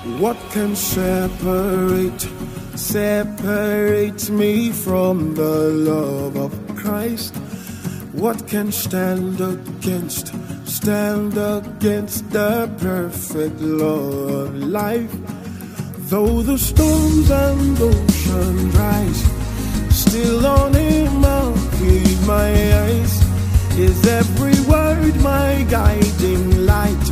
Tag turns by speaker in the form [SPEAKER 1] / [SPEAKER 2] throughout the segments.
[SPEAKER 1] What can separate me from the love of Christ? What can stand against the perfect law of life? Though the storms and ocean rise, still on him I'll keep my eyes. Is every word my guiding light?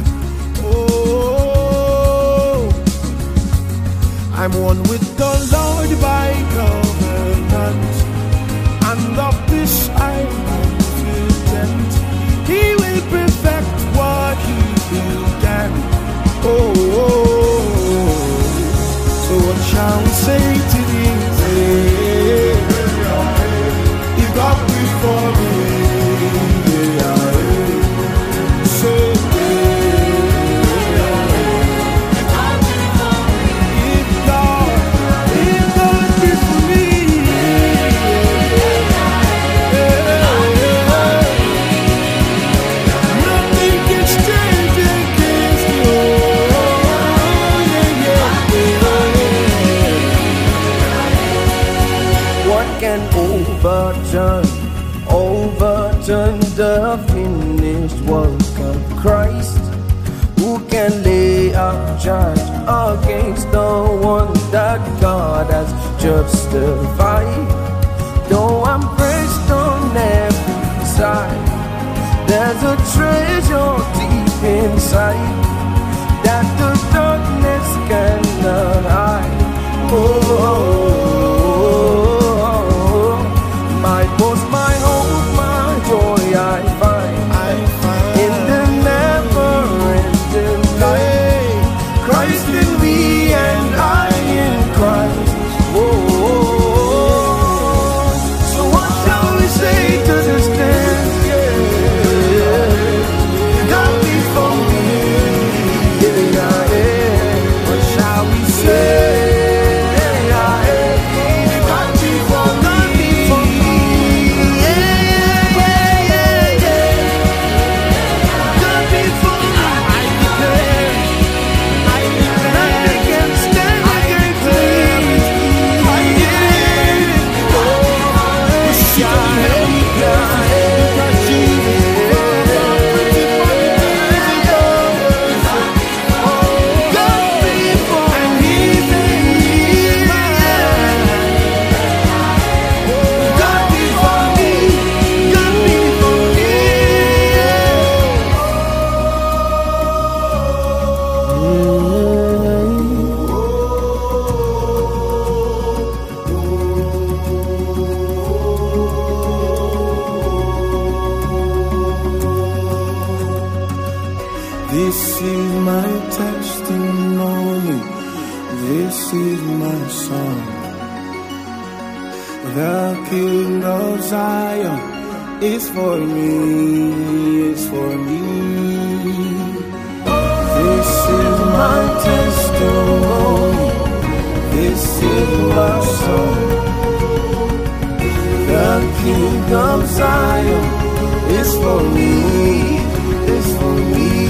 [SPEAKER 1] Oh, I'm one with the Lord by covenant, and of this I'm confident. He will perfect what he began. So what shall we say to these? He got before me. Overturn the finished work of Christ. Who can lay a charge against the one that God has justified? Though I'm pressed on every side, there's a treasure deep inside that the darkness cannot hide. My boast, my hope, my joy I find in the never-ending light. Christ in me and I in Christ. So what shall we say to this dance? God before me. What shall we say? This is my testimony, this is my song. The King of Zion is for me, is for me. This is my testimony, this is my song. The King of Zion is for me, is for me.